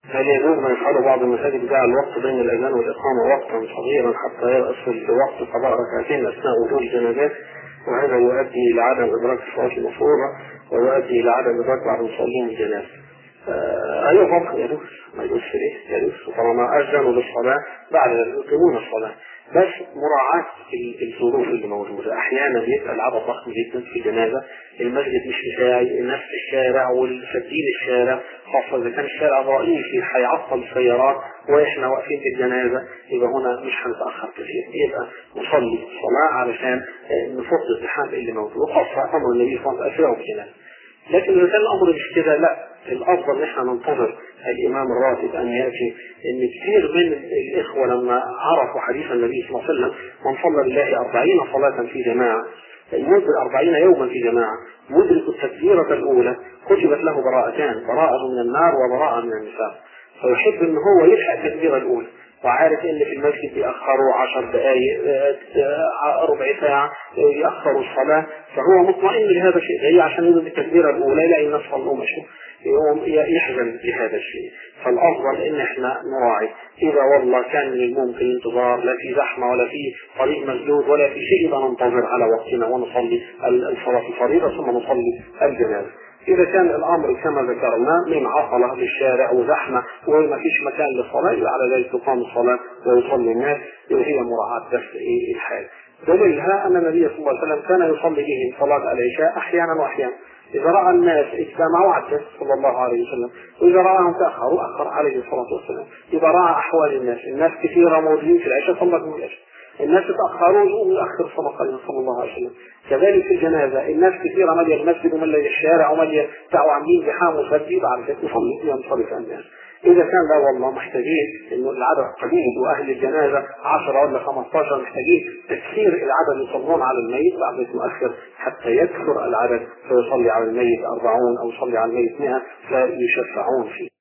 هل يجوز ما يفعله بعض المساجد جعل الوقت بين الأذان والإقامة وقتا صغيرا حتى يصل لوقت قضاء ركعتين أثناء وجود الجنازات، وهذا يؤدي إلى عدم إدراك الصلاة المفروضة ويؤدي إلى عدم إدراك بعض المصلين الجنازة؟ أيوة طبعا يجوز، ما يجوز ليه؟ يجوز طالما أذنوا للصلاة بعد يقيمون الصلاة، بس مراعاة الظروف اللي موجودة. أحيانا بيبقى العدد ضخم جدا في الجنازة، المسجد مش بتاعي، الناس في الشارع والفدين الشارع، خاصة إذا كان الشارع ضئيل هيعطل السيارات وإحنا واقفين في الجنازة، يبقى هنا مش هنتأخر كثير، يبقى نصلي الصلاة علشان نفض الزحام اللي موجود، خاصة أمر النبي صلى الله عليه وسلم كده. لكن إذا كان الأمر مش كده، لا، الأفضل نحن ننتظر الإمام الراتب أن يأتي. إن كثير من الإخوة لما عرفوا حديث النبي صلى الله عليه وسلم من صلى لله 40 صلاة في جماعة يمد 40 يوما في جماعة يدرك التكبيرة الأولى كتبت له براءتان، براءة من النار وبراءة من النفاق، فيحب أن هو يلحق التكبيرة الأولى، وعارف ان في المسجد بيأخروا 10 دقائق ربع ساعة يأخروا الصلاة، فهو مطمئن لهذا الشيء، هي عشان يدرك التكبيرة الأولى يلاقي الناس صلوا مشوا، يقوم يحزن بهذا الشيء. فالأفضل ان احنا نراعي، إذا والله كان من الممكن انتظار، لا في زحمة ولا في طريق مسدود ولا في شيء، يبقى ننتظر على وقتنا ونصلي الصلاة الفريضة ثم نصلي الجنازة. إذا كان الأمر كما ذكرنا من عطلة للشارع وزحمة وما فيش مكان للصلاة، على ذلك تقام الصلاة ويصلي الناس، وهي مراعاة بس الحال. دليلها أن النبي صلى الله عليه وسلم كان يصلي بهم صلاة العشاء أحيانا وأحيانا، إذا رأى الناس اجتمعوا عدت صلى الله عليه وسلم، وإذا رأهم تأخروا أخر عليه الصلاة والسلام. إذا رأى أحوال الناس كثيرة موجودين في العشاء صلى الله عليه وسلم، الناس تأخروا يقوم يؤخر صلى الله عليه وسلم. كذلك في الجنازة الناس كثيرة مالية المسجد ومالية الشارع ومالية بتاعوا عاملين زحام وسديد، على ذلك ينصرف الناس. إذا كان لا والله محتاجين إنه العدد قليل وأهل الجنازة 10 ولا 15 محتاجين تكثير العدد يصلون على الميت، بعد ذلك يؤخر حتى يكثر العدد فيصلي على الميت 40 أو يصلي على الميت 100 فيشفعون فيه.